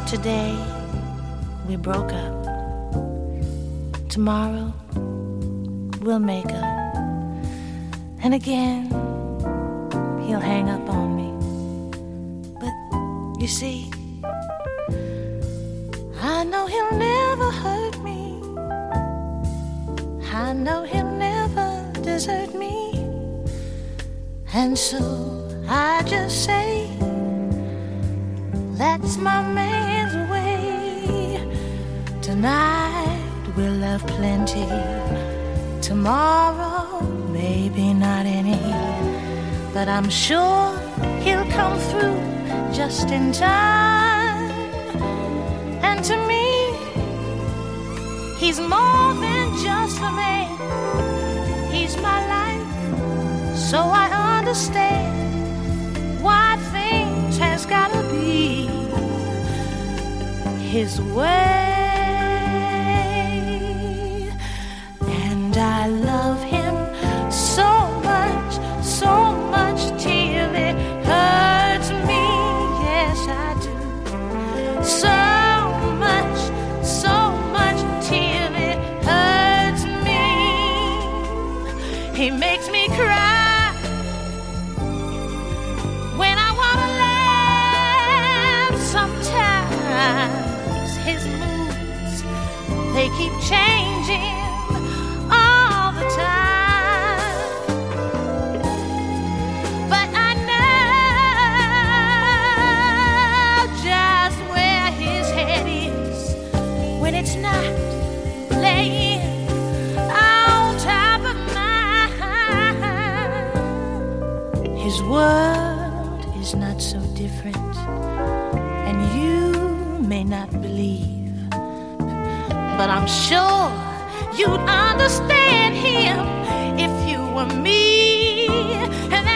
Today we broke up. Tomorrow we'll make up. And again he'll hang up on me. But you see, I know he'll never hurt me. I know he'll never desert me. And so I just say, that's my man's way. Tonight we'll have plenty. Tomorrow, maybe not any. But I'm sure he'll come through just in time. And to me, he's more than just a man. He's my life, so I understand why things has gotta be his way. And I love him so much till it hurts me. Yes, I do. So much till it hurts me. He makes me cry when I wanna laugh. Sometimes his moods, they keep changing all the time. But I know just where his head is when it's not laying on top of mine. His world is not so different, and you may not believe, but I'm sure you'd understand him if you were me. And